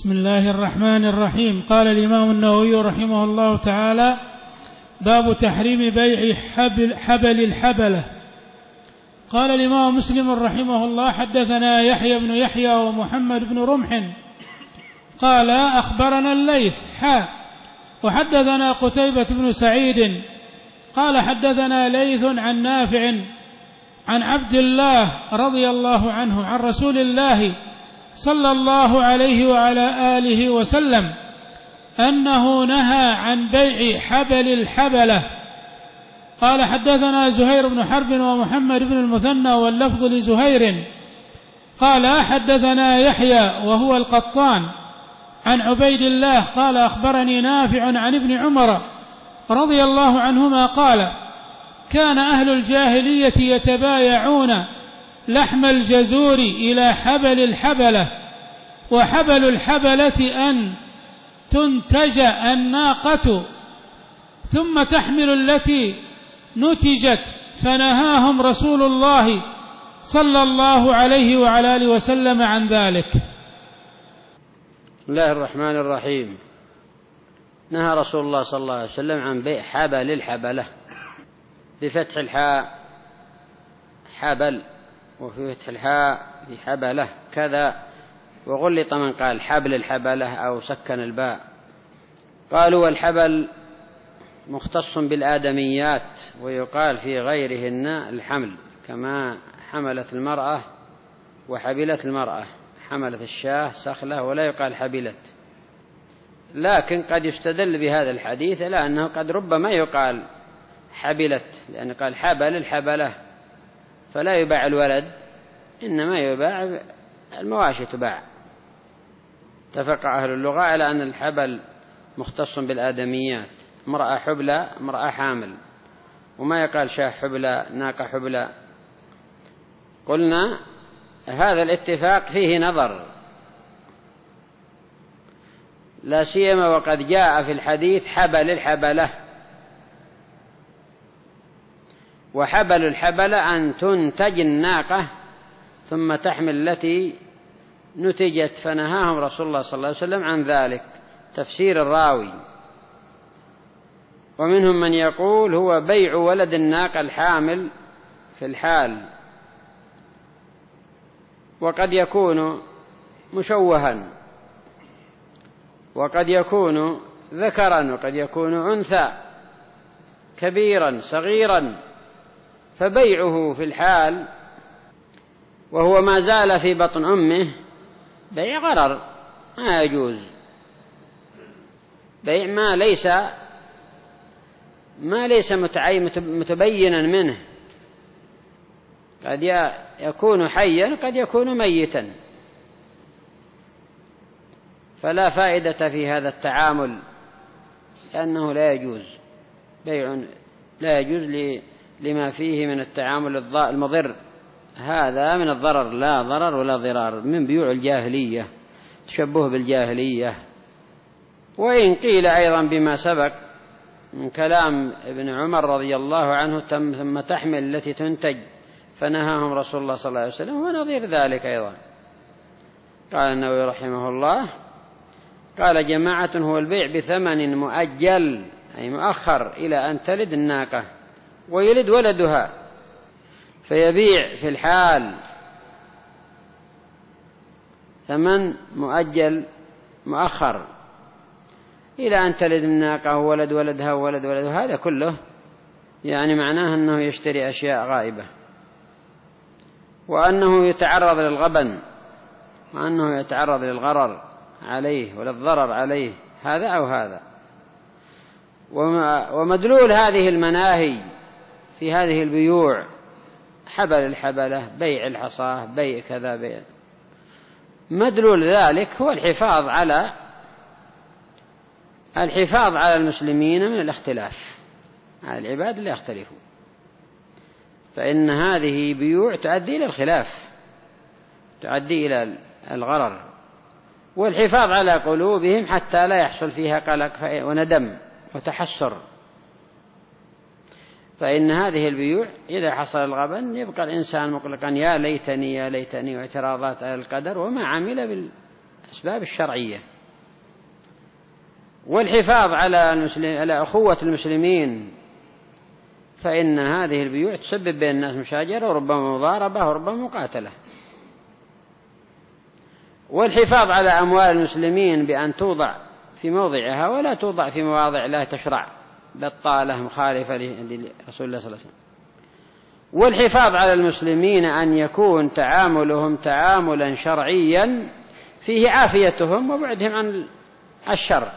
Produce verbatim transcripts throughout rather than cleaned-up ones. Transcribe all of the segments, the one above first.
بسم الله الرحمن الرحيم. قال الإمام النووي رحمه الله تعالى: باب تحريم بيع حبل, حبل الحبلة. قال الإمام مسلم رحمه الله: حدثنا يحيى بن يحيى ومحمد بن رمح قال أخبرنا الليث حا وحدثنا قتيبة بن سعيد قال حدثنا ليث عن نافع عن عبد الله رضي الله عنه عن رسول الله صلى الله عليه وعلى آله وسلم أنه نهى عن بيع حبل الحبلة. قال حدثنا زهير بن حرب ومحمد بن المثنى واللفظ لزهير قال حدثنا يحيى وهو القطان عن عبيد الله قال أخبرني نافع عن ابن عمر رضي الله عنهما قال: كان أهل الجاهلية يتبايعون لحم الجزور إلى حبل الحبلة، وحبل الحبلة أن تنتج الناقة ثم تحمل التي نتجت، فنهاهم رسول الله صلى الله عليه وعلى آله وسلم عن ذلك. بسم الله الرحمن الرحيم. نهى رسول الله صلى الله عليه وسلم عن بيع حبل الحبلة بفتح الحاء حبل، وفي فتح الحاء بحبلة كذا، وغلط من قال حبل الحبلة أو سكن الباء. قالوا والحبل مختص بالآدميات، ويقال في غيرهن الحمل، كما حملت المرأة وحبلت المرأة، حملت الشاة سخلة ولا يقال حبلت. لكن قد يستدل بهذا الحديث إلى أنه قد ربما يقال حبلت، لأن قال حبل الحبلة، فلا يباع الولد، إنما يباع المواشي تباع. اتفق أهل اللغة على أن الحبل مختص بالآدميات، امرأة حبلى امرأة حامل، وما يقال شاه حبلى ناقة حبلى. قلنا هذا الاتفاق فيه نظر، لا سيما وقد جاء في الحديث حبل الحبلة، وحبل الحبلة أن تنتج الناقة ثم تحمل التي نتجت، فنهاهم رسول الله صلى الله عليه وسلم عن ذلك. تفسير الراوي. ومنهم من يقول هو بيع ولد الناقة الحامل في الحال، وقد يكون مشوها، وقد يكون ذكرا، وقد يكون أنثى، كبيرا صغيرا، فبيعه في الحال وهو ما زال في بطن أمه بيع غرر، ما يجوز. بيع ما ليس ما ليس متبينا منه، قد يكون حيا قد يكون ميتا، فلا فائدة في هذا التعامل، لأنه لا يجوز بيع، لا يجوز لما فيه من التعامل المضر. هذا من الضرر، لا ضرر ولا ضرار، من بيوع الجاهلية، تشبه بالجاهلية. وإن قيل أيضا بما سبق من كلام ابن عمر رضي الله عنه ثم تحمل التي تنتج، فنهاهم رسول الله صلى الله عليه وسلم، ونظير ذلك أيضا. قال النووي رحمه الله: قال جماعة هو البيع بثمن مؤجل، أي مؤخر إلى أن تلد الناقة ويلد ولدها، فيبيع في الحال ثمن مؤجل مؤخر إلى أن تلد الناقة وولد ولدها وولد ولدها. هذا كله يعني معناه أنه يشتري أشياء غائبة، وأنه يتعرض للغبن، وأنه يتعرض للغرر عليه وللضرر عليه، هذا أو هذا. ومدلول هذه المناهي في هذه البيوع حبل الحبلة، بيع الحصاة، بيع كذا بيع، مدلول ذلك هو الحفاظ على الحفاظ على المسلمين من الاختلاف، على العباد لا يختلفوا، فإن هذه بيوع تؤدي إلى الخلاف، تؤدي إلى الغرر، والحفاظ على قلوبهم حتى لا يحصل فيها قلق وندم وتحسر. فإن هذه البيوع إذا حصل الغبن يبقى الإنسان مقلقا، يا ليتني يا ليتني، واعتراضات على القدر وما عمل بالأسباب الشرعية. والحفاظ على المسلم على أخوة المسلمين، فإن هذه البيوع تسبب بين الناس مشاجرة وربما مضاربة وربما مقاتلة. والحفاظ على أموال المسلمين بأن توضع في موضعها ولا توضع في مواضع لا تشرع بطالة مخالفة لرسول الله صلى الله عليه وسلم. والحفاظ على المسلمين أن يكون تعاملهم تعاملا شرعيا فيه عافيتهم وبعدهم عن الشر.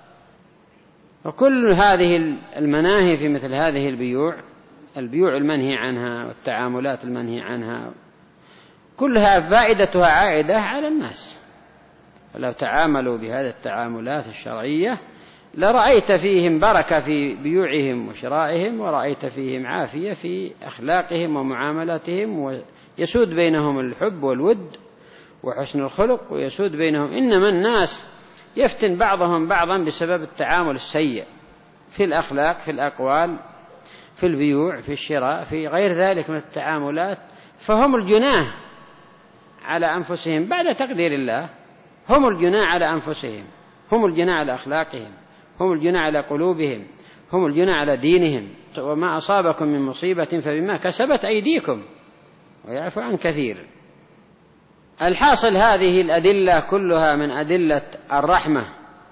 وكل هذه المناهي في مثل هذه البيوع، البيوع المنهي عنها والتعاملات المنهي عنها، كلها فائدتها عائدة على الناس. فلو تعاملوا بهذه التعاملات الشرعية لرأيت فيهم بركة في بيوعهم وشرائهم، ورأيت فيهم عافية في أخلاقهم ومعاملاتهم، ويسود بينهم الحب والود وحسن الخلق، ويسود بينهم. إنما الناس يفتن بعضهم بعضا بسبب التعامل السيء في الأخلاق، في الأقوال، في البيوع، في الشراء، في غير ذلك من التعاملات. فهم الجناه على أنفسهم بعد تقدير الله، هم الجناه على أنفسهم، هم الجناه على أخلاقهم، هم الجناه على قلوبهم، هم الجناه على دينهم. وما أصابكم من مصيبة فبما كسبت أيديكم ويعفو عن كثير. الحاصل هذه الأدلة كلها من أدلة الرحمة،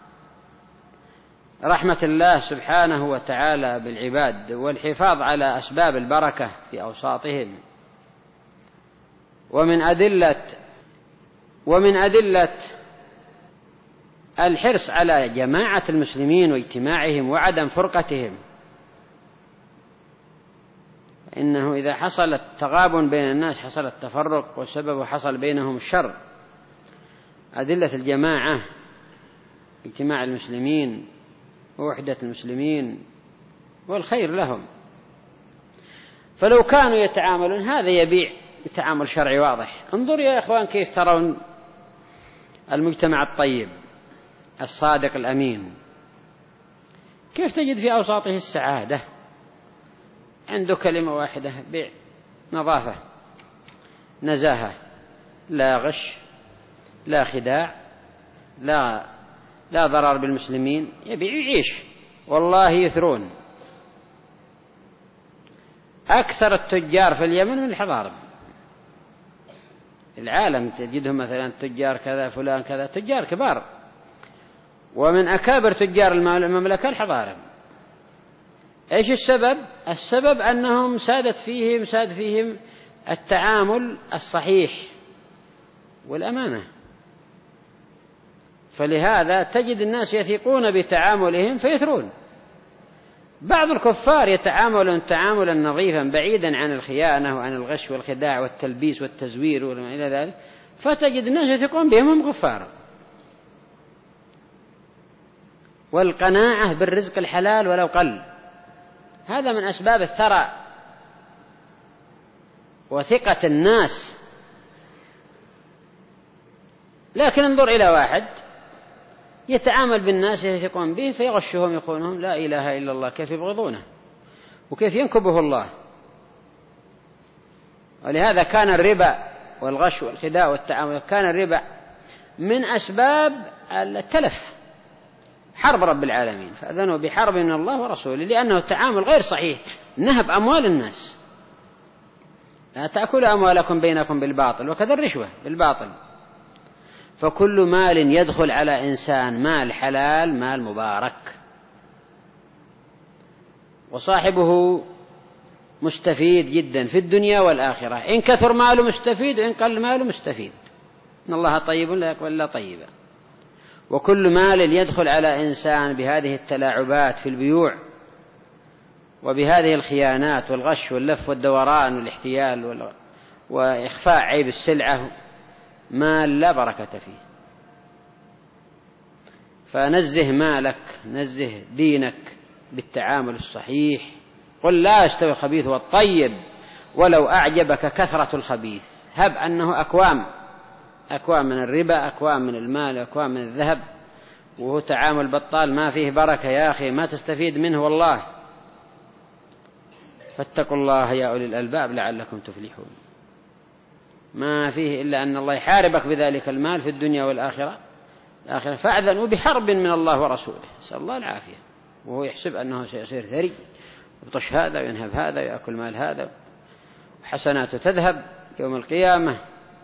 رحمة الله سبحانه وتعالى بالعباد، والحفاظ على أسباب البركة في أوساطهم. ومن أدلة ومن أدلة الحرص على جماعة المسلمين واجتماعهم وعدم فرقتهم، إنه إذا حصل التغابن بين الناس حصل التفرق، والسبب حصل بينهم الشر. أدلة الجماعة، اجتماع المسلمين ووحدة المسلمين والخير لهم. فلو كانوا يتعاملون هذا يبيع بتعامل شرعي واضح. انظر يا إخوان كيف ترون المجتمع الطيب الصادق الأمين، كيف تجد في أوساطه السعادة. عنده كلمة واحدة: بيع، نظافة، نزاهة، لا غش، لا خداع، لا لا ضرر بالمسلمين، يبيع يعيش. والله يثرون. أكثر التجار في اليمن من الحضارب العالم، تجدهم مثلا تجار كذا فلان كذا، تجار كبار، ومن أكابر تجار المملكة الحضارب. إيش السبب؟ السبب أنهم سادت فيهم ساد فيهم التعامل الصحيح والأمانة. فلهذا تجد الناس يثقون بتعاملهم فيثرون. بعض الكفار يتعاملون تعاملا نظيفا بعيدا عن الخيانة وعن الغش والخداع والتلبيس والتزوير وما إلى ذلك، فتجد الناس يثقون بهم هم كفار. والقناعة بالرزق الحلال ولو قل، هذا من أسباب الثراء وثقة الناس. لكن انظر إلى واحد يتعامل بالناس يثقون به فيغشهم يخونهم، لا إله إلا الله، كيف يبغضونه وكيف ينكبه الله. ولهذا كان الربا والغش والخداع والتعامل، كان الربا من أسباب التلف، حرب رب العالمين، فأذنوا بحرب من الله ورسوله، لأنه تعامل غير صحيح، نهب أموال الناس. لا تأكلوا أموالكم بينكم بالباطل، وكذا الرشوة بالباطل. فكل مال يدخل على إنسان مال حلال مال مبارك، وصاحبه مستفيد جدا في الدنيا والآخرة، إن كثر ماله مستفيد وإن قل ماله مستفيد. إن الله طيب لا يقبل إلا طيبا. وكل مال يدخل على إنسان بهذه التلاعبات في البيوع وبهذه الخيانات والغش واللف والدوران والاحتيال وإخفاء عيب السلعة، مال لا بركة فيه. فنزه مالك، نزه دينك بالتعامل الصحيح. قل لا يستوي الخبيث والطيب ولو أعجبك كثرة الخبيث. هب أنه أكوام أكوام من الربا، أكوام من المال، أكوام من الذهب، وهو تعامل بطال ما فيه بركة يا أخي، ما تستفيد منه والله. فاتقوا الله يا أولي الألباب لعلكم تفلحون. ما فيه إلا أن الله يحاربك بذلك المال في الدنيا والآخرة، الآخرة فأذنوا بحرب من الله ورسوله، نسأل الله العافية، وهو يحسب أنه سيصير ثري، يبطش هذا وينهب هذا ويأكل مال هذا، وحسناته تذهب يوم القيامة،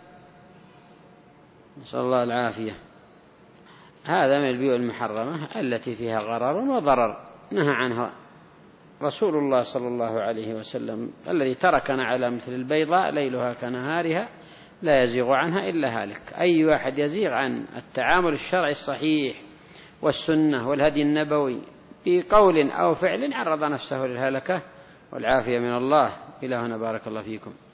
نسأل الله العافية. هذا من البيوع المحرمة التي فيها غرر وضرر، نهى عنها رسول الله صلى الله عليه وسلم، الذي تركنا على مثل البيضاء ليلها كنهارها لا يزيغ عنها إلا هالك. أي واحد يزيغ عن التعامل الشرعي الصحيح والسنة والهدي النبوي بقول أو فعل عرض نفسه للهلكة، والعافية من الله. إلهنا بارك الله فيكم.